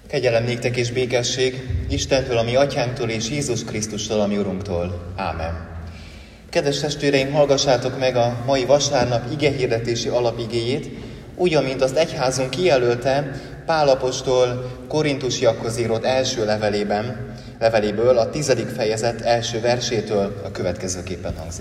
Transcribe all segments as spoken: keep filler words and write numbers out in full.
Kegyelem néktek és békesség Istentől, a mi atyánktól és Jézus Krisztustól, a mi Urunktól. Ámen. Kedves testvéreim, hallgassátok meg a mai vasárnap igehirdetési alapigéjét, úgy, amint azt egyházunk kijelölte Pál apostol Korintusiakhoz írott első levelében, leveléből, a tizedik fejezet első versétől a következőképpen hangzik.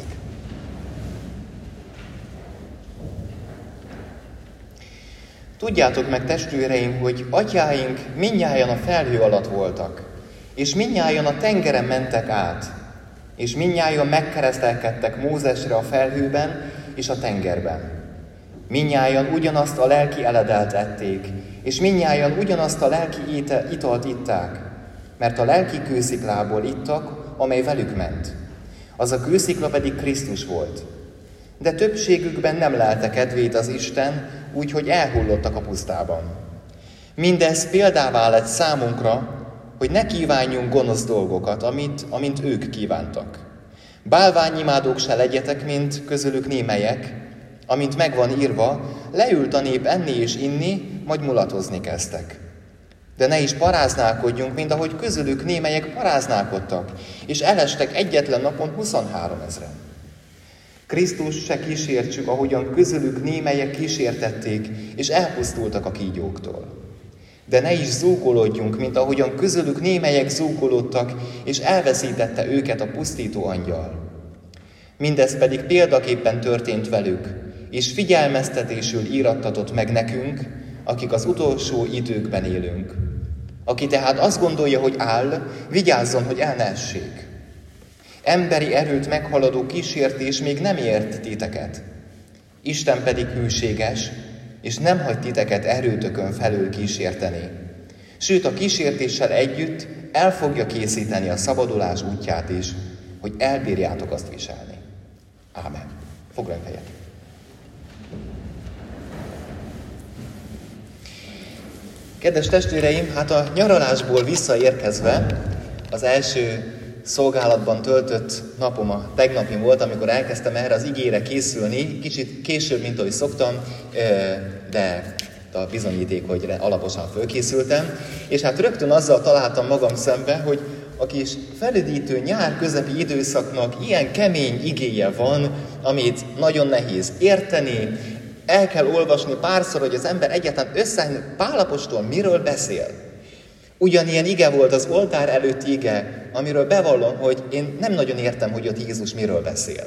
Tudjátok meg, testvéreim, hogy atyáink mindnyájan a felhő alatt voltak, és mindnyájan a tengeren mentek át, és mindnyájan megkeresztelkedtek Mózesre a felhőben és a tengerben. Mindnyájan ugyanazt a lelki eledelt ették, és mindnyájan ugyanazt a lelki italt itták, mert a lelki kősziklából ittak, amely velük ment. Az a kőszikla pedig Krisztus volt. De többségükben nem lelte kedvét az Isten, úgyhogy elhullottak a pusztában. Mindez példává lett számunkra, hogy ne kívánjunk gonosz dolgokat, amit, amint ők kívántak. Bálványimádók se legyetek, mint közülük némelyek, amint megvan írva, leült a nép enni és inni, majd mulatozni kezdtek. De ne is paráználkodjunk, mint ahogy közülük némelyek paráználkodtak, és elestek egyetlen napon huszonhárom ezren. Krisztus se kísértsük, ahogyan közülük némelyek kísértették, és elpusztultak a kígyóktól. De ne is zúgolódjunk, mint ahogyan közülük némelyek zúgolódtak, és elveszítette őket a pusztító angyal. Mindez pedig példaképpen történt velük, és figyelmeztetésül írattatott meg nekünk, akik az utolsó időkben élünk. Aki tehát azt gondolja, hogy áll, vigyázzon, hogy el ne essék. Emberi erőt meghaladó kísértés még nem ért titeket. Isten pedig hűséges, és nem hagy titeket erőtökön felül kísérteni. Sőt, a kísértéssel együtt el fogja készíteni a szabadulás útját is, hogy elbírjátok azt viselni. Ámen. Foglalj helyet. Kedves testvéreim, hát a nyaralásból visszaérkezve az első szolgálatban töltött napom a tegnapi volt, amikor elkezdtem erre az igére készülni, kicsit később, mint ahogy szoktam, de a bizonyíték, hogy alaposan fölkészültem, és hát rögtön azzal találtam magam szembe, hogy a kis felüdítő nyár közepi időszaknak ilyen kemény igéje van, amit nagyon nehéz érteni, el kell olvasni párszor, hogy az ember egyáltalán összeállni, Pál apostol miről beszél. Ugyanilyen ige volt az oltár előtti ige, amiről bevallom, hogy én nem nagyon értem, hogy ott Jézus miről beszél.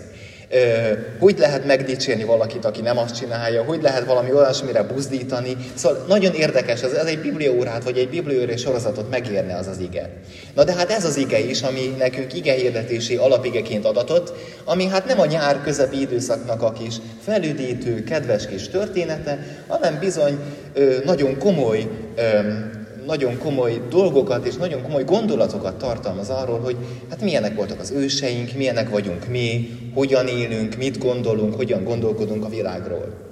Hogy lehet megdicsérni valakit, aki nem azt csinálja, hogy lehet valami olyasmire buzdítani. Szóval nagyon érdekes, ez, ez egy bibliaórát vagy egy bibliaórás sorozatot megérne az az ige. Na de hát ez az ige is, ami nekünk igehirdetési alapigeként adatott, ami hát nem a nyár közepi időszaknak a kis felüdítő, kedves kis története, hanem bizony ö, nagyon komoly ö, nagyon komoly dolgokat és nagyon komoly gondolatokat tartalmaz arról, hogy hát milyenek voltak az őseink, milyenek vagyunk mi, hogyan élünk, mit gondolunk, hogyan gondolkodunk a világról.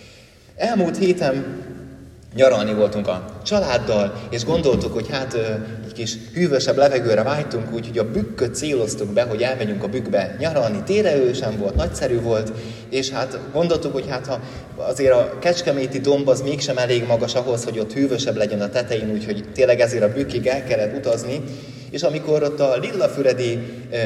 Elmúlt héten nyaralni voltunk a családdal, és gondoltuk, hogy hát egy kis hűvösebb levegőre vágytunk, úgyhogy a bükköt céloztuk be, hogy elmegyünk a bükkbe nyaralni. Térelő sem volt, nagyszerű volt, és hát gondoltuk, hogy hát ha azért a kecskeméti domb az mégsem elég magas ahhoz, hogy ott hűvösebb legyen a tetején, úgyhogy tényleg ezért a bükkig el kellett utazni. És amikor ott a Lillafüredi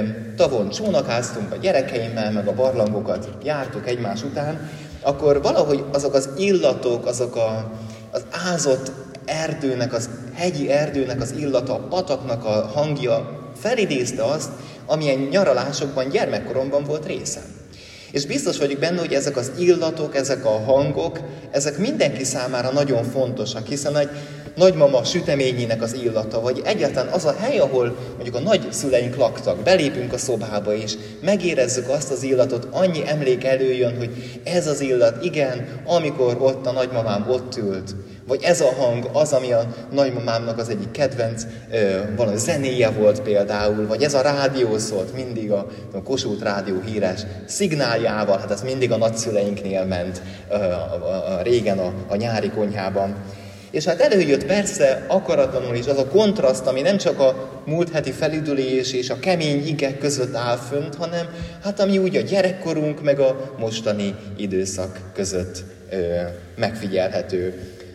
tavon csónakáztunk a gyerekeimmel, meg a barlangokat jártuk egymás után, akkor valahogy azok az illatok, azok a az ázott erdőnek, az hegyi erdőnek az illata, a pataknak a hangja felidézte azt, amilyen nyaralásokban gyermekkoromban volt részem. És biztos vagyok benne, hogy ezek az illatok, ezek a hangok, ezek mindenki számára nagyon fontosak, hiszen egy nagymama süteményének az illata, vagy egyáltalán az a hely, ahol mondjuk a nagyszüleink laktak, belépünk a szobába, és megérezzük azt az illatot, annyi emlék előjön, hogy ez az illat, igen, amikor ott a nagymamám ott ült, vagy ez a hang az, ami a nagymamámnak az egyik kedvenc ö, valami zenéje volt például, vagy ez a rádió szólt mindig a, a Kossuth rádió híres szignáljával, hát ez mindig a nagyszüleinknél ment ö, a, a, a, régen a, a nyári konyhában. És hát előjött persze akaratlanul is az a kontraszt, ami nem csak a múlt heti felüdülés és a kemény igek között áll fönt, hanem hát ami úgy a gyerekkorunk meg a mostani időszak között ö, megfigyelhető.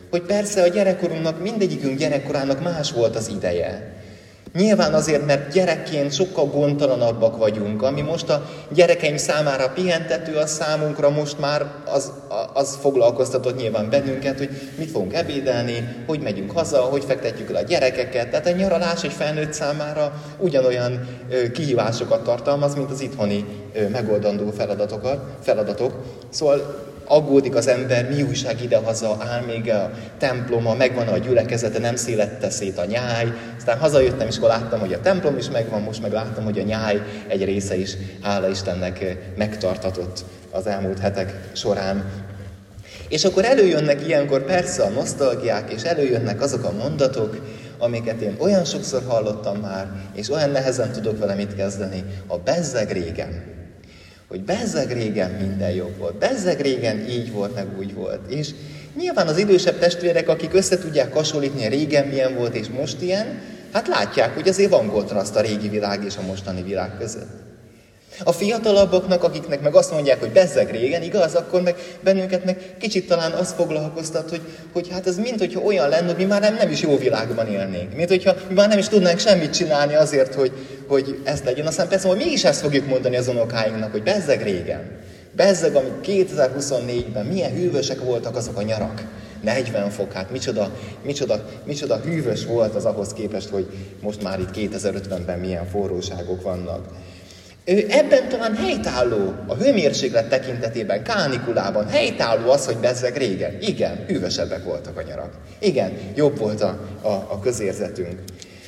hogy persze a gyerekkorunknak, mindegyikünk gyerekkorának más volt az ideje. Nyilván azért, mert gyerekként sokkal gondtalanabbak vagyunk, ami most a gyerekeim számára pihentető, az számunkra most már az, az foglalkoztatott nyilván bennünket, hogy mit fogunk ebédelni, hogy megyünk haza, hogy fektetjük el a gyerekeket. Tehát a nyaralás egy felnőtt számára ugyanolyan kihívásokat tartalmaz, mint az itthoni megoldandó feladatokat, feladatok. Szóval aggódik az ember, mi újság idehaza, áll még a temploma, megvan a gyülekezete, nem szélette szét a nyáj. Aztán hazajöttem, és akkor láttam, hogy a templom is megvan, most meg láttam, hogy a nyáj egy része is, hála Istennek, megtartatott az elmúlt hetek során. És akkor előjönnek ilyenkor persze a nosztalgiák, és előjönnek azok a mondatok, amiket én olyan sokszor hallottam már, és olyan nehezen tudok vele mit kezdeni, a bezzeg régen. Hogy bezzeg régen minden jobb volt, bezzeg régen így volt, meg úgy volt. És nyilván az idősebb testvérek, akik össze tudják hasonlítni, a régen milyen volt és most ilyen, hát látják, hogy azért van kontraszt a régi világ és a mostani világ között. A fiatalabbaknak, akiknek meg azt mondják, hogy bezzeg régen, igaz, akkor meg bennünket meg kicsit talán az foglalkoztat, hogy, hogy hát ez mint hogyha olyan lenne, hogy mi már nem, nem is jó világban élnénk. Mint hogyha mi már nem is tudnánk semmit csinálni azért, hogy, hogy ez legyen. Aztán persze, hogy mégis ezt fogjuk mondani az unokáinknak, hogy bezzeg régen. Bezzeg, amik kétezer-huszonnégyben milyen hűvösek voltak azok a nyarak. negyven fok, hát micsoda, micsoda, micsoda hűvös volt az ahhoz képest, hogy most már itt kétezer-ötvenben milyen forróságok vannak. Ebben talán helytálló, a hőmérséklet tekintetében, kánikulában helytálló az, hogy bezzeg régen. Igen, hűvösebbek voltak a nyarak. Igen, jobb volt a, a, a közérzetünk.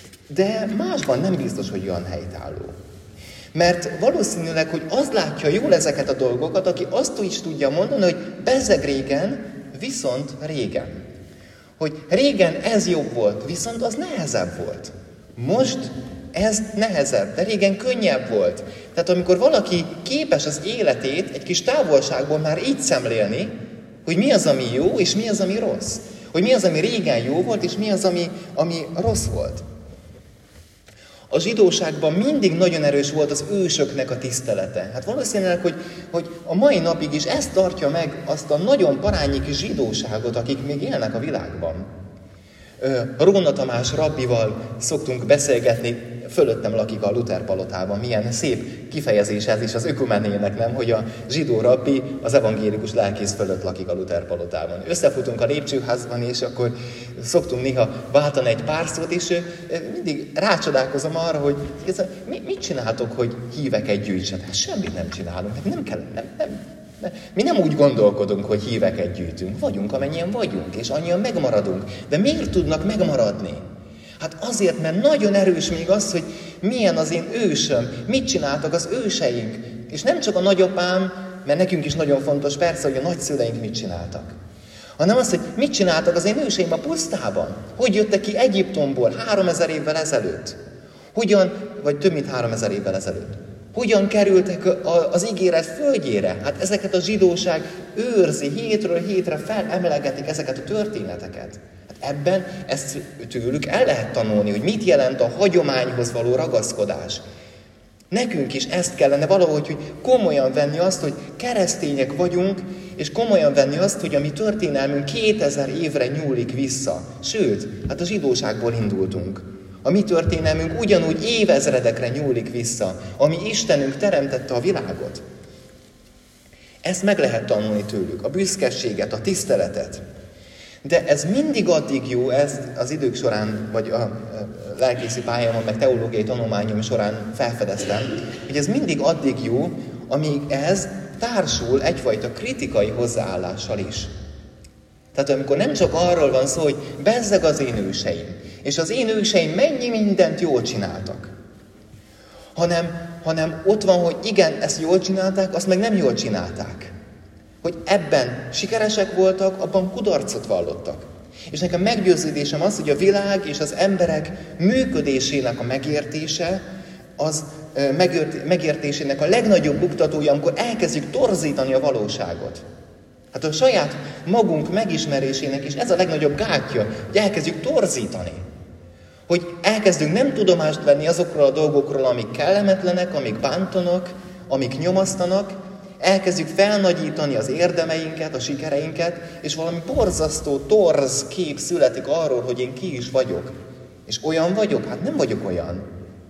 De másban nem biztos, hogy olyan helytálló. Mert valószínűleg, hogy az látja jól ezeket a dolgokat, aki azt is tudja mondani, hogy bezzeg régen, viszont régen. Hogy régen ez jobb volt, viszont az nehezebb volt. Most ez nehezebb, de régen könnyebb volt. Tehát amikor valaki képes az életét egy kis távolságból már így szemlélni, hogy mi az, ami jó, és mi az, ami rossz. Hogy mi az, ami régen jó volt, és mi az, ami, ami rossz volt. A zsidóságban mindig nagyon erős volt az ősöknek a tisztelete. Hát valószínűleg, hogy, hogy a mai napig is ez tartja meg azt a nagyon parányi kis zsidóságot, akik még élnek a világban. Róna Tamás rabbival szoktunk beszélgetni, fölöttem lakik a Luther palotában. Milyen szép kifejezés ez is az ökumenének, nem? Hogy a zsidó rabbi az evangélikus lelkész fölött lakik a Luther palotában. Összefutunk a lépcsőházban, és akkor szoktunk néha váltani egy pár szót, és mindig rácsodálkozom arra, hogy mit csináltok, hogy híveket gyűjtsen? Hát semmit nem csinálunk, nem kell, nem, nem. Mi nem úgy gondolkodunk, hogy híveket gyűjtünk. Vagyunk, amennyien vagyunk, és annyian megmaradunk. De miért tudnak megmaradni? Hát azért, mert nagyon erős még az, hogy milyen az én ősöm, mit csináltak az őseink. És nem csak a nagyapám, mert nekünk is nagyon fontos persze, hogy a nagyszüleink mit csináltak. Hanem az, hogy mit csináltak az én őseim a pusztában. Hogy jöttek ki Egyiptomból háromezer évvel ezelőtt. Hogyan, vagy több mint háromezer évvel ezelőtt. Hogyan kerültek az ígéret földjére? Hát ezeket a zsidóság őrzi, hétről hétre felemlegetik ezeket a történeteket. Hát ebben ezt tőlük el lehet tanulni, hogy mit jelent a hagyományhoz való ragaszkodás. Nekünk is ezt kellene valahogy, hogy komolyan venni azt, hogy keresztények vagyunk, és komolyan venni azt, hogy a mi történelmünk kétezer évre nyúlik vissza. Sőt, hát a zsidóságból indultunk. A mi történelmünk ugyanúgy évezredekre nyúlik vissza, ami Istenünk teremtette a világot. Ezt meg lehet tanulni tőlük, a büszkeséget, a tiszteletet. De ez mindig addig jó, ez az idők során, vagy a lelkészi pályámon, meg teológiai tanulmányom során felfedeztem, hogy ez mindig addig jó, amíg ez társul egyfajta kritikai hozzáállással is. Tehát amikor nem csak arról van szó, hogy bezzeg az én őseim, és az én őseim mennyi mindent jól csináltak, hanem, hanem ott van, hogy igen, ezt jól csinálták, azt meg nem jól csinálták. Hogy ebben sikeresek voltak, abban kudarcot vallottak. És nekem meggyőződésem az, hogy a világ és az emberek működésének a megértése, az megértésének a legnagyobb buktatója, amikor elkezdjük torzítani a valóságot. Hát a saját magunk megismerésének is ez a legnagyobb gátja, hogy elkezdjük torzítani. Hogy elkezdünk nem tudomást venni azokról a dolgokról, amik kellemetlenek, amik bántanak, amik nyomasztanak, elkezdjük felnagyítani az érdemeinket, a sikereinket, és valami borzasztó, torz kép születik arról, hogy én ki is vagyok. És olyan vagyok? Hát nem vagyok olyan.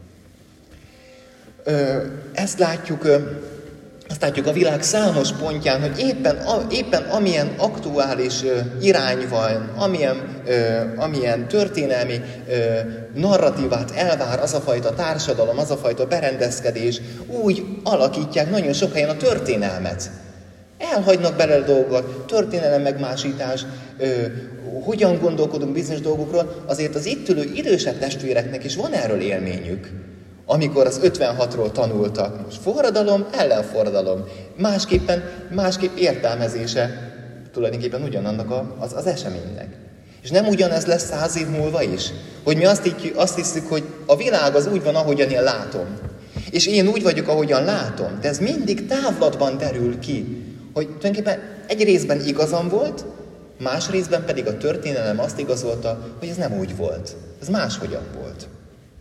Ö, ezt látjuk, ö, ezt látjuk a világ számos pontján, hogy éppen, a, éppen amilyen aktuális ö, irány van, amilyen, ö, amilyen történelmi ö, narratívát elvár az a fajta társadalom, az a fajta berendezkedés, úgy alakítják nagyon sok helyen a történelmet. Elhagynak belőle dolgokat, történelem megmásítás, ö, hogyan gondolkodunk bizonyos dolgokról, azért az itt ülő idősebb testvéreknek is van erről élményük. Amikor az ötvenhatról tanultak, most forradalom, ellenforradalom, másképpen, másképp értelmezése tulajdonképpen ugyanannak a, az, az eseménynek. És nem ugyanez lesz száz év múlva is? Hogy mi azt, így, azt hiszük, hogy a világ az úgy van, ahogyan én látom. És én úgy vagyok, ahogyan látom. De ez mindig távlatban derül ki, hogy tulajdonképpen egy részben igazam volt, más részben pedig a történelem azt igazolta, hogy ez nem úgy volt. Ez máshogyan volt.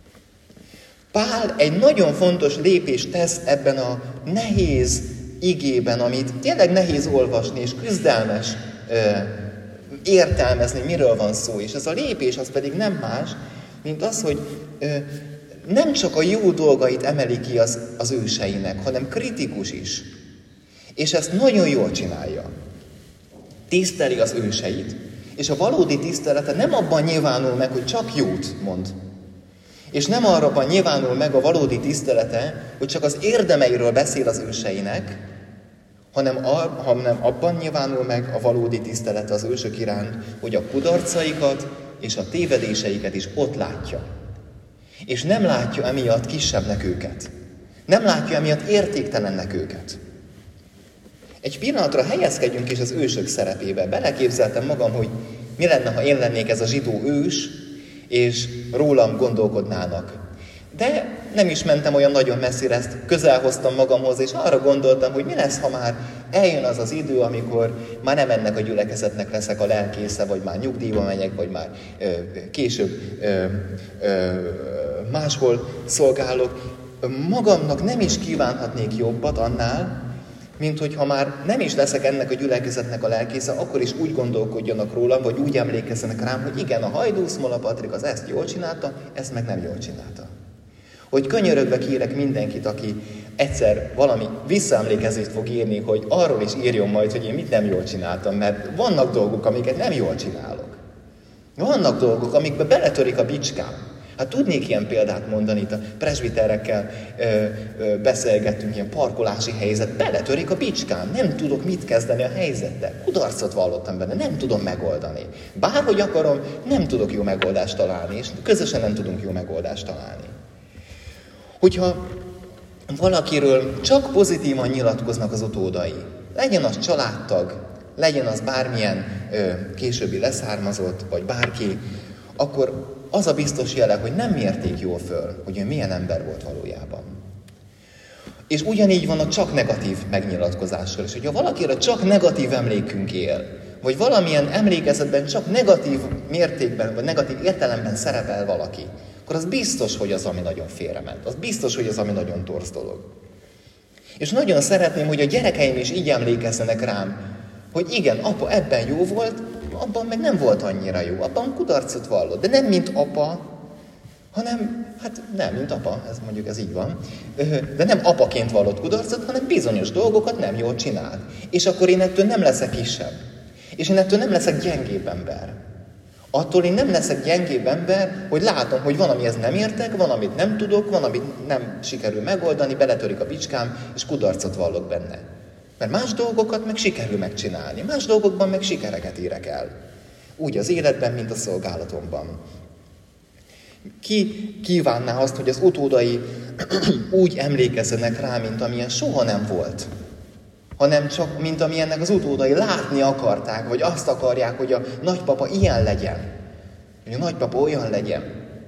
Pál egy nagyon fontos lépést tesz ebben a nehéz igében, amit tényleg nehéz olvasni, és küzdelmes ö, értelmezni, miről van szó. És ez a lépés az pedig nem más, mint az, hogy ö, nem csak a jó dolgait emeli ki az, az őseinek, hanem kritikus is. És ezt nagyon jól csinálja. Tiszteli az őseit. És a valódi tisztelete nem abban nyilvánul meg, hogy csak jót mond. És nem arra nyilvánul meg a valódi tisztelete, hogy csak az érdemeiről beszél az őseinek, hanem, ar, hanem abban nyilvánul meg a valódi tisztelete az ősök iránt, hogy a kudarcaikat és a tévedéseiket is ott látja. És nem látja emiatt kisebbnek őket. Nem látja emiatt értéktelennek őket. Egy pillanatra helyezkedjünk is az ősök szerepébe. Beleképzeltem magam, hogy mi lenne, ha én lennék ez a zsidó ős, és rólam gondolkodnának. De nem is mentem olyan nagyon messzire, ezt közel hoztam magamhoz, és arra gondoltam, hogy mi lesz, ha már eljön az az idő, amikor már nem ennek a gyülekezetnek leszek a lelkésze, vagy már nyugdíjba megyek, vagy már ö, később ö, ö, máshol szolgálok. Magamnak nem is kívánhatnék jobbat annál, mint hogyha már nem is leszek ennek a gyülekezetnek a lelkésze, akkor is úgy gondolkodjanak rólam, vagy úgy emlékezzenek rám, hogy igen, a Hajdú Szmola Patrik az ezt jól csinálta, ezt meg nem jól csinálta. Hogy könyörögve kérek mindenkit, aki egyszer valami visszaemlékezést fog írni, hogy arról is írjon majd, hogy én mit nem jól csináltam, mert vannak dolgok, amiket nem jól csinálok. Vannak dolgok, amikbe beletörik a bicskám. Hát tudnék ilyen példát mondani, itt a presbiterekkel ö, ö, beszélgettünk, ilyen parkolási helyzet, beletörik a bicskám, nem tudok mit kezdeni a helyzettel, kudarcot vallottam benne, nem tudom megoldani. Bárhogy akarom, nem tudok jó megoldást találni, és közösen nem tudunk jó megoldást találni. Hogyha valakiről csak pozitívan nyilatkoznak az utódai, legyen az családtag, legyen az bármilyen ö, későbbi leszármazott, vagy bárki, akkor az a biztos jele, hogy nem mérték jól föl, hogy ő milyen ember volt valójában. És ugyanígy van a csak negatív megnyilatkozással is. Hogyha valakire csak negatív emlékünk él, vagy valamilyen emlékezetben csak negatív mértékben, vagy negatív értelemben szerepel valaki, akkor az biztos, hogy az, ami nagyon félrement. Az biztos, hogy az, ami nagyon torz dolog. És nagyon szeretném, hogy a gyerekeim is így emlékezzenek rám, hogy igen, apa ebben jó volt, abban meg nem volt annyira jó, abban kudarcot vallott, de nem mint apa, hanem, hát nem, mint apa, ez mondjuk ez így van, de nem apaként vallott kudarcot, hanem bizonyos dolgokat nem jól csinált. És akkor én ettől nem leszek kisebb. És én ettől nem leszek gyengébb ember. Attól én nem leszek gyengébb ember, hogy látom, hogy van, amihez nem értek, van, amit nem tudok, van, amit nem sikerül megoldani, beletörik a bicskám, és kudarcot vallok benne. Mert más dolgokat meg sikerül megcsinálni, más dolgokban meg sikereket érek el. Úgy az életben, mint a szolgálatomban. Ki kívánná azt, hogy az utódai úgy emlékezzenek rá, mint amilyen soha nem volt, hanem csak, mint amilyennek az utódai látni akarták, vagy azt akarják, hogy a nagypapa ilyen legyen, hogy a nagypapa olyan legyen.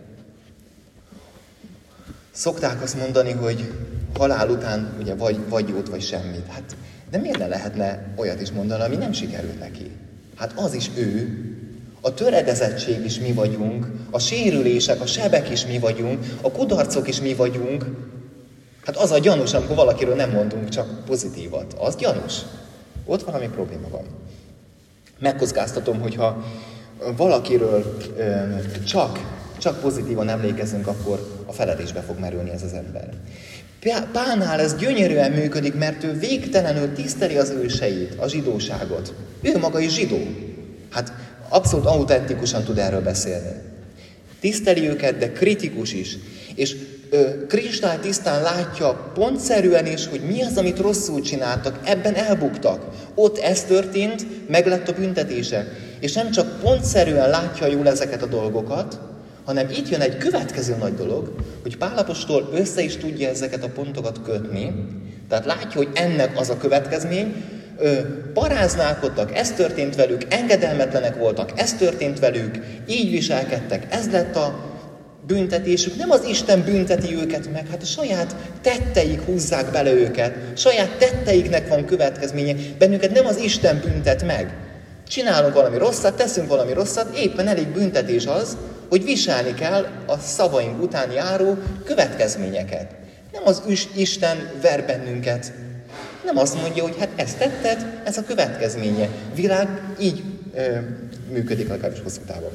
Szokták azt mondani, hogy halál után ugye vagy, vagy jót, vagy semmit. Hát, de miért ne lehetne olyat is mondani, ami nem sikerült neki? Hát az is ő, a töredezettség is mi vagyunk, a sérülések, a sebek is mi vagyunk, a kudarcok is mi vagyunk. Hát az a gyanús, amikor valakiről nem mondunk csak pozitívat. Az gyanús. Ott valami probléma van. Megkockáztatom, hogyha valakiről ö, csak, csak pozitívan emlékezünk, akkor a feledésbe fog merülni ez az ember. Pálnál ez gyönyörűen működik, mert ő végtelenül tiszteli az őseit, a zsidóságot. Ő maga is zsidó. Hát abszolút autentikusan tud erről beszélni. Tiszteli őket, de kritikus is. És ö, kristálytisztán látja pontszerűen is, hogy mi az, amit rosszul csináltak, ebben elbuktak. Ott ez történt, meg lett a büntetése. És nem csak pontszerűen látja jól ezeket a dolgokat, hanem itt jön egy következő nagy dolog, hogy Pál apostol össze is tudja ezeket a pontokat kötni, tehát látja, hogy ennek az a következmény, ö, paráználkodtak, ez történt velük, engedelmetlenek voltak, ez történt velük, így viselkedtek, ez lett a büntetésük. Nem az Isten bünteti őket meg, hát a saját tetteik húzzák bele őket, saját tetteiknek van következménye, bennünket nem az Isten büntet meg. Csinálunk valami rosszat, teszünk valami rosszat, éppen elég büntetés az, hogy viselni kell a szavaink után járó következményeket. Nem az Isten ver bennünket. Nem azt mondja, hogy hát ezt tetted, ez a következménye. Világ így ö, működik legalábbis hosszú távon.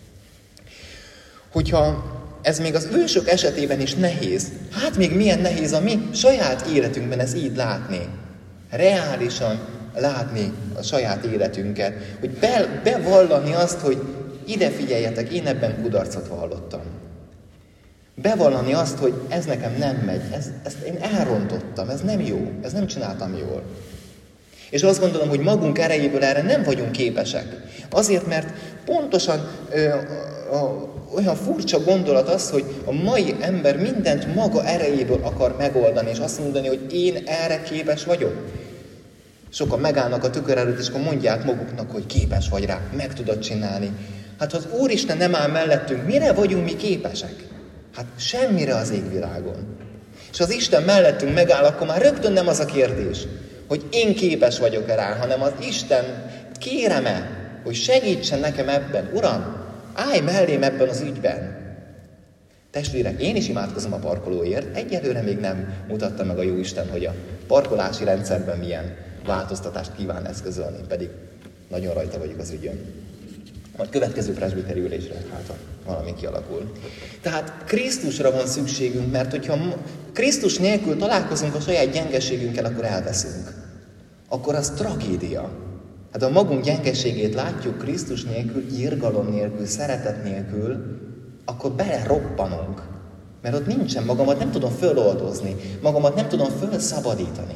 Hogyha ez még az ősök esetében is nehéz, hát még milyen nehéz a mi saját életünkben ez így látni. Reálisan látni a saját életünket. Hogy be, bevallani azt, hogy ide figyeljetek, én ebben kudarcot vallottam. Bevallani azt, hogy ez nekem nem megy, ez, ezt én elrontottam, ez nem jó, ez nem csináltam jól. És azt gondolom, hogy magunk erejéből erre nem vagyunk képesek. Azért, mert pontosan ö, a, a, olyan furcsa gondolat az, hogy a mai ember mindent maga erejéből akar megoldani, és azt mondani, hogy én erre képes vagyok. Sokan megállnak a tükör előtt, és akkor mondják maguknak, hogy képes vagy rá, meg tudod csinálni. Hát ha az Úristen nem áll mellettünk, mire vagyunk mi képesek? Hát semmire az égvilágon. És az Isten mellettünk megáll, akkor már rögtön nem az a kérdés, hogy én képes vagyok-e rá, hanem az Isten kérem-e, hogy segítsen nekem ebben. Uram, állj mellém ebben az ügyben. Testvérek, én is imádkozom a parkolóért, egyelőre még nem mutatta meg a Jóisten, hogy a parkolási rendszerben milyen változtatást kíván eszközölni, pedig nagyon rajta vagyok az ügyön. Majd következő presbiteri ülésre, hát valami kialakul. Tehát Krisztusra van szükségünk, mert hogyha Krisztus nélkül találkozunk a saját gyengeségünkkel, akkor elveszünk. Akkor az tragédia. Hát ha magunk gyengeségét látjuk Krisztus nélkül, irgalom nélkül, szeretet nélkül, akkor beleroppanunk. Mert ott nincsen, magamat nem tudom föloldozni, magamat nem tudom fölszabadítani.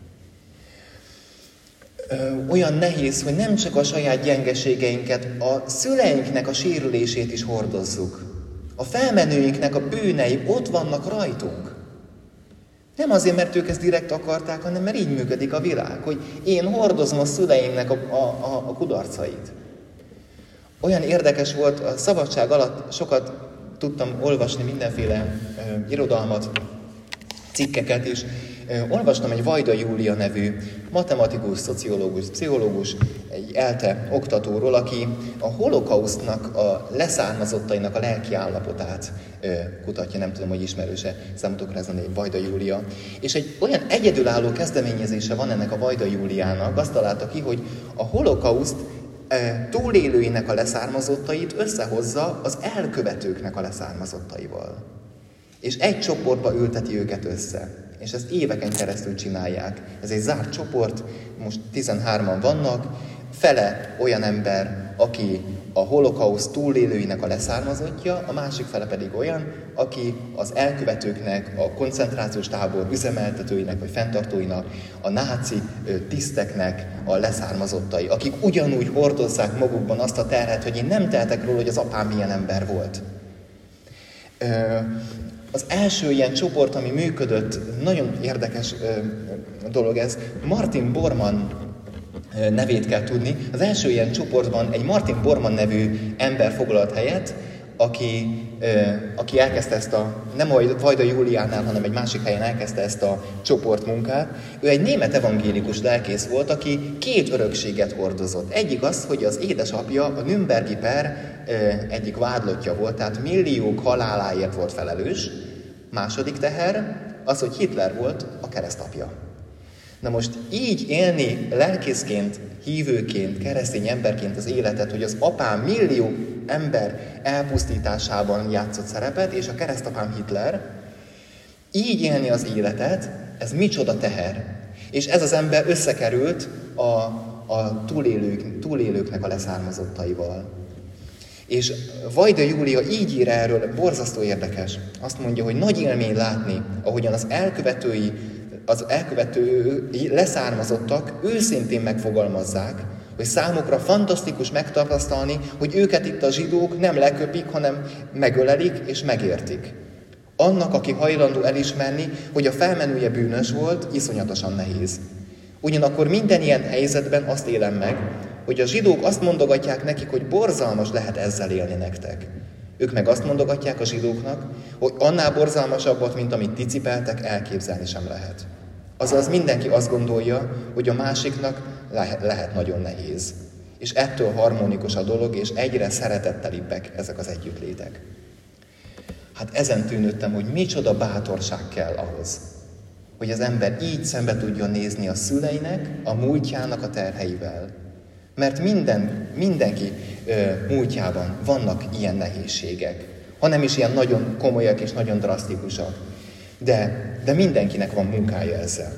Olyan nehéz, hogy nem csak a saját gyengeségeinket, a szüleinknek a sérülését is hordozzuk. A felmenőinknek a bűnei ott vannak rajtunk. Nem azért, mert ők ezt direkt akarták, hanem mert így működik a világ, hogy én hordozom a szüleimnek a, a, a, a kudarcait. Olyan érdekes volt, a szabadság alatt sokat tudtam olvasni mindenféle uh, irodalmat, cikkeket is. Olvastam egy Vajda Júlia nevű matematikus, szociológus, pszichológus, egy ELTE oktatóról, aki a holokausztnak a leszármazottainak a lelki állapotát kutatja, nem tudom, hogy ismerőse számotokra ez a név, Vajda Júlia. És egy olyan egyedülálló kezdeményezése van ennek a Vajda Júliának, azt találta ki, hogy a holokauszt túlélőinek a leszármazottait összehozza az elkövetőknek a leszármazottaival. És egy csoportba ülteti őket össze. És ezt éveken keresztül csinálják. Ez egy zárt csoport, most tizenhárman vannak, fele olyan ember, aki a holokauszt túlélőinek a leszármazottja, a másik fele pedig olyan, aki az elkövetőknek, a koncentrációs tábor üzemeltetőinek vagy fenntartóinak, a náci tiszteknek a leszármazottai, akik ugyanúgy hordozzák magukban azt a terhet, hogy én nem tehetek róla, hogy az apám milyen ember volt. Az első ilyen csoport, ami működött, nagyon érdekes dolog ez, Martin Bormann nevét kell tudni. Az első ilyen csoportban egy Martin Bormann nevű ember foglalt helyet, aki, aki elkezdte ezt a, nem a Vajda Júliánál, hanem egy másik helyen elkezdte ezt a csoportmunkát. Ő egy német evangélikus lelkész volt, aki két örökséget hordozott. Egyik az, hogy az édesapja a nürnbergi per egyik vádlottja volt, tehát milliók haláláért volt felelős. Második teher, az, hogy Hitler volt a keresztapja. Na most így élni lelkészként, hívőként, keresztény emberként az életet, hogy az apám millió ember elpusztításában játszott szerepet, és a keresztapám Hitler, így élni az életet, ez micsoda teher. És ez az ember összekerült a, a túlélők, túlélőknek a leszármazottaival. És Vajda Júlia így ír erről, borzasztó érdekes. Azt mondja, hogy nagy élmény látni, ahogyan az elkövetői, az elkövető leszármazottak őszintén megfogalmazzák, hogy számukra fantasztikus megtapasztalni, hogy őket itt a zsidók nem leköpik, hanem megölelik és megértik. Annak, aki hajlandó elismerni, hogy a felmenője bűnös volt, iszonyatosan nehéz. Ugyanakkor minden ilyen helyzetben azt élem meg, hogy a zsidók azt mondogatják nekik, hogy borzalmas lehet ezzel élni nektek. Ők meg azt mondogatják a zsidóknak, hogy annál borzalmasabbat, mint amit ti cipeltek, elképzelni sem lehet. Azaz mindenki azt gondolja, hogy a másiknak lehet, lehet nagyon nehéz. És ettől harmonikus a dolog, és egyre szeretettelibbek ezek az együttlétek. Hát ezen tűnődtem, hogy micsoda bátorság kell ahhoz, hogy az ember így szembe tudjon nézni a szüleinek, a múltjának a terheivel. Mert minden, mindenki ö, múltjában vannak ilyen nehézségek, hanem is ilyen nagyon komolyak és nagyon drasztikusak. De, de mindenkinek van munkája ezzel.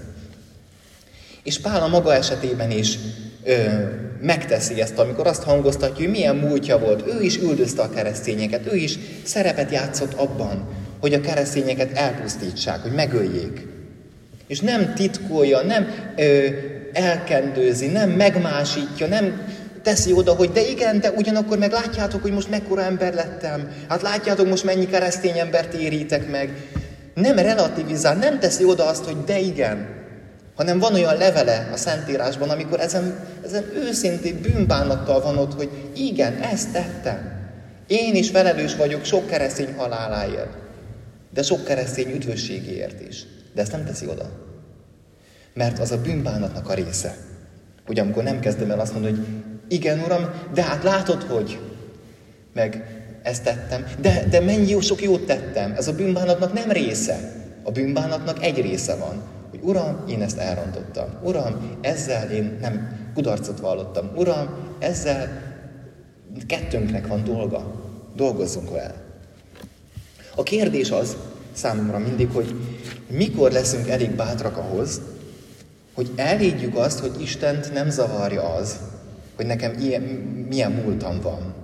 És Pál a maga esetében is ö, megteszi ezt, amikor azt hangoztatja, hogy milyen múltja volt. Ő is üldözte a keresztényeket, ő is szerepet játszott abban, hogy a keresztényeket elpusztítsák, hogy megöljék. És nem titkolja, nem ö, elkendőzi, nem megmásítja, nem teszi oda, hogy de igen, de ugyanakkor meg látjátok, hogy most mekkora ember lettem. Hát látjátok, most mennyi keresztény embert érítek meg. Nem relativizál, nem teszi oda azt, hogy de igen, hanem van olyan levele a Szentírásban, amikor ezen, ezen őszintén bűnbánattal van ott, hogy igen, ezt tettem. Én is felelős vagyok sok keresztény haláláért, de sok keresztény üdvösségéért is. De ezt nem teszi oda. Mert az a bűnbánatnak a része. Hogy amikor nem kezdem el azt mondani, hogy igen, Uram, de hát látod, hogy meg ezt tettem, de, de mennyi jó, sok jót tettem. Ez a bűnbánatnak nem része. A bűnbánatnak egy része van, hogy Uram, én ezt elrontottam. Uram, ezzel én nem kudarcot vallottam. Uram, ezzel kettőnknek van dolga. Dolgozzunk el. A kérdés az számomra mindig, hogy mikor leszünk elég bátrak ahhoz, hogy elhiggyük azt, hogy Istent nem zavarja az, hogy nekem ilyen, milyen múltam van.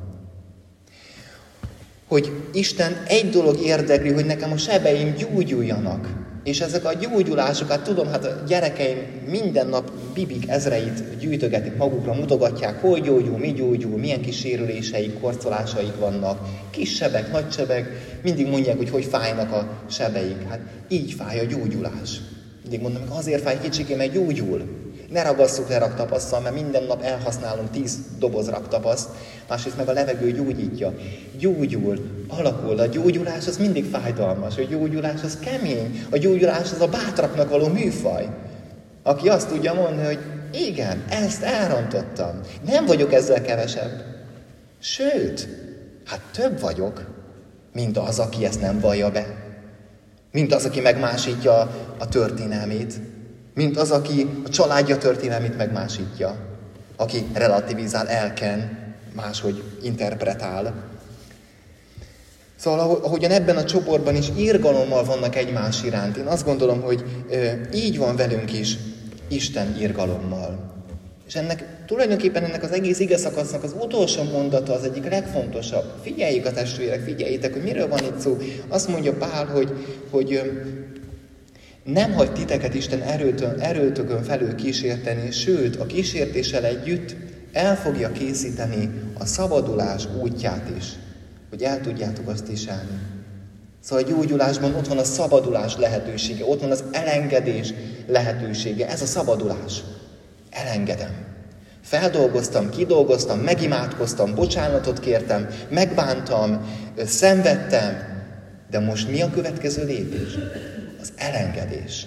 Hogy Isten egy dolog érdekli, hogy nekem a sebeim gyógyuljanak. És ezek a gyógyulások, hát tudom, hát a gyerekeim minden nap bibik ezreit gyűjtögetik magukra, mutogatják, hogy gyógyul, mi gyógyul, milyen kis sérüléseik, korcolásaik vannak, kis sebek, nagy sebek, mindig mondják, hogy hogy fájnak a sebeik. Hát így fáj a gyógyulás. Mindig mondom, hogy azért fáj kicsikém, mert gyógyul. Ne ragasszuk le raktapasszal, mert minden nap elhasználunk tíz doboz raktapaszt, másrészt meg a levegő gyógyítja. Gyógyul, alakul, a gyógyulás az mindig fájdalmas, a gyógyulás az kemény, a gyógyulás az a bátraknak való műfaj, aki azt tudja mondani, hogy igen, ezt elrontottam, nem vagyok ezzel kevesebb. Sőt, hát több vagyok, mint az, aki ezt nem vallja be, mint az, aki megmásítja a történelmét, mint az, aki a családja történelmét megmásítja, aki relativizál, elken, máshogy interpretál. Szóval ahogyan ebben a csoportban is irgalommal vannak egymás iránt, én azt gondolom, hogy így van velünk is, Isten irgalommal. És ennek tulajdonképpen ennek az egész igeszakasznak az utolsó mondata az egyik legfontosabb. Figyeljék a testvérek, figyeljétek, hogy miről van itt szó. Azt mondja Pál, hogy, hogy nem hagy titeket Isten erőtön, erőtökön felül kísérteni, sőt, a kísértéssel együtt el fogja készíteni a szabadulás útját is, hogy el tudjátok azt is állni. Szóval a gyógyulásban ott van a szabadulás lehetősége, ott van az elengedés lehetősége. Ez a szabadulás. Elengedem. Feldolgoztam, kidolgoztam, megimádkoztam, bocsánatot kértem, megbántam, szenvedtem, de most mi a következő lépés? Az elengedés.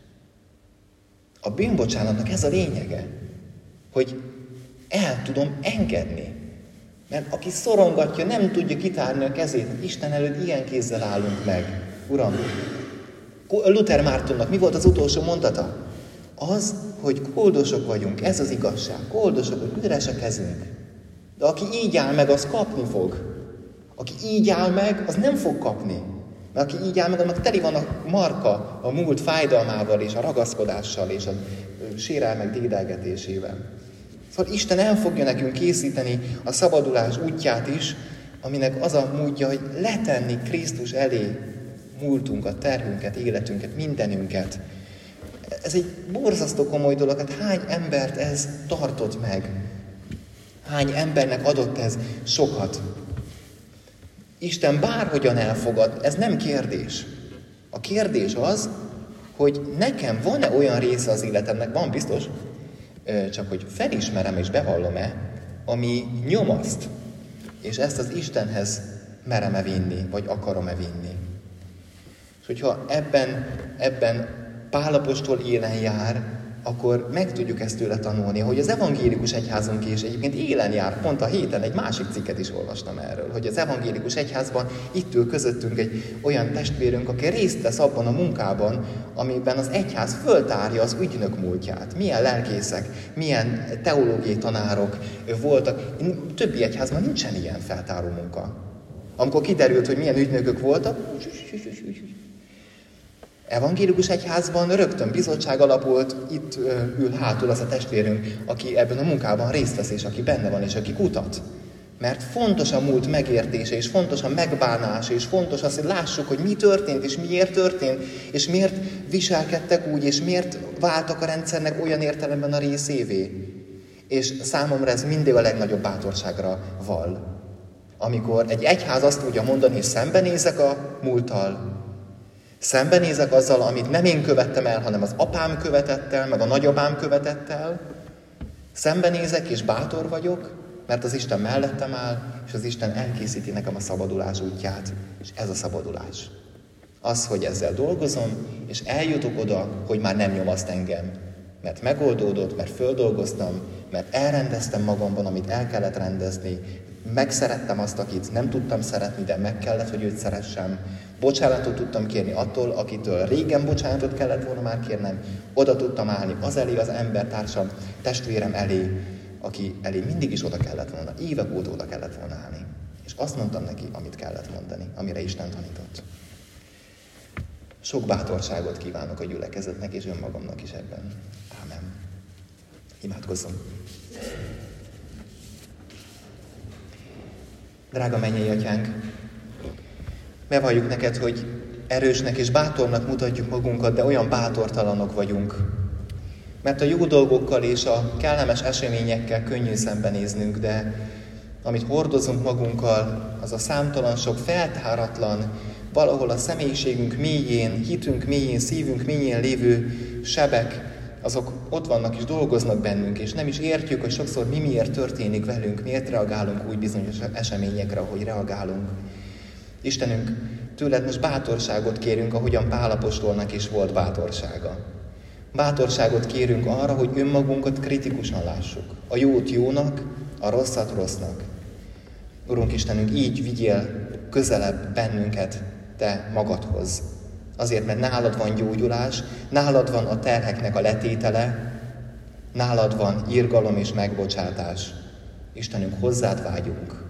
A bűnbocsánatnak ez a lényege, hogy el tudom engedni. Mert aki szorongatja, nem tudja kitárni a kezét, Isten előtt ilyen kézzel állunk meg. Uram, Luther Mártonnak mi volt az utolsó mondata? Az, hogy koldosok vagyunk, ez az igazság. Koldosok, hogy üres a kezünk. De aki így áll meg, az kapni fog. Aki így áll meg, az nem fog kapni. Mert aki így áll meg, annak teli van a marka a múlt fájdalmával, és a ragaszkodással, és a sérelmek dédelgetésével. Szóval Isten el fogja nekünk készíteni a szabadulás útját is, aminek az a módja, hogy letenni Krisztus elé múltunkat, terhünket, életünket, mindenünket. Ez egy borzasztó komoly dolog, hát hány embert ez tartott meg? Hány embernek adott ez sokat? Isten bárhogyan elfogad, ez nem kérdés. A kérdés az, hogy nekem van-e olyan része az életemnek, van biztos, csak hogy felismerem és bevallom-e, ami nyomaszt, és ezt az Istenhez merem-e vinni, vagy akarom-e vinni. És hogyha ebben, ebben Pál apostol élen jár, akkor meg tudjuk ezt tőle tanulni, hogy az evangélikus egyházunk is egyébként élen jár. Pont a héten egy másik cikket is olvastam erről, hogy az evangélikus egyházban itt ül közöttünk egy olyan testvérünk, aki részt vesz abban a munkában, amiben az egyház föltárja az ügynök múltját. Milyen lelkészek, milyen teológiai tanárok voltak. Többi egyházban nincsen ilyen feltáró munka. Amikor kiderült, hogy milyen ügynökök voltak, evangélikus egyházban rögtön bizottság alapult, itt ül hátul az a testvérünk, aki ebben a munkában részt vesz, és aki benne van, és aki kutat. Mert fontos a múlt megértése, és fontos a megbánás, és fontos az, hogy lássuk, hogy mi történt, és miért történt, és miért viselkedtek úgy, és miért váltak a rendszernek olyan értelemben a részévé. És számomra ez mindig a legnagyobb bátorságra val. Amikor egy egyház azt tudja mondani, hogy szembenézek a múlttal, szembenézek azzal, amit nem én követtem el, hanem az apám követett el, meg a nagyapám követett el. Szembenézek és bátor vagyok, mert az Isten mellettem áll, és az Isten elkészíti nekem a szabadulás útját. És ez a szabadulás. Az, hogy ezzel dolgozom, és eljutok oda, hogy már nem nyomaszt engem. Mert megoldódott, mert földolgoztam, mert elrendeztem magamban, amit el kellett rendezni, megszerettem azt, akit nem tudtam szeretni, de meg kellett, hogy őt szeressem. Bocsánatot tudtam kérni attól, akitől régen bocsánatot kellett volna már kérnem. Oda tudtam állni az elé, az embertársam, testvérem elé, aki elé mindig is oda kellett volna, évek óta oda kellett volna állni. És azt mondtam neki, amit kellett mondani, amire Isten tanított. Sok bátorságot kívánok a gyülekezetnek és önmagamnak is ebben. Ámen. Imádkozzunk. Drága mennyei Atyánk, bevalljuk neked, hogy erősnek és bátornak mutatjuk magunkat, de olyan bátortalanok vagyunk. Mert a jó dolgokkal és a kellemes eseményekkel könnyű szembenéznünk, de amit hordozunk magunkkal, az a számtalan sok feltáratlan, valahol a személyiségünk mélyén, hitünk mélyén, szívünk mélyén lévő sebek, azok ott vannak és dolgoznak bennünk, és nem is értjük, hogy sokszor mi miért történik velünk, miért reagálunk úgy bizonyos eseményekre, ahogy reagálunk. Istenünk, tőled most bátorságot kérünk, ahogyan Pál apostolnak is volt bátorsága. Bátorságot kérünk arra, hogy önmagunkat kritikusan lássuk. A jót jónak, a rosszat rossznak. Urunk Istenünk, így vigyél közelebb bennünket te magadhoz. Azért, mert nálad van gyógyulás, nálad van a terheknek a letétele, nálad van irgalom és megbocsátás. Istenünk, hozzád vágyunk.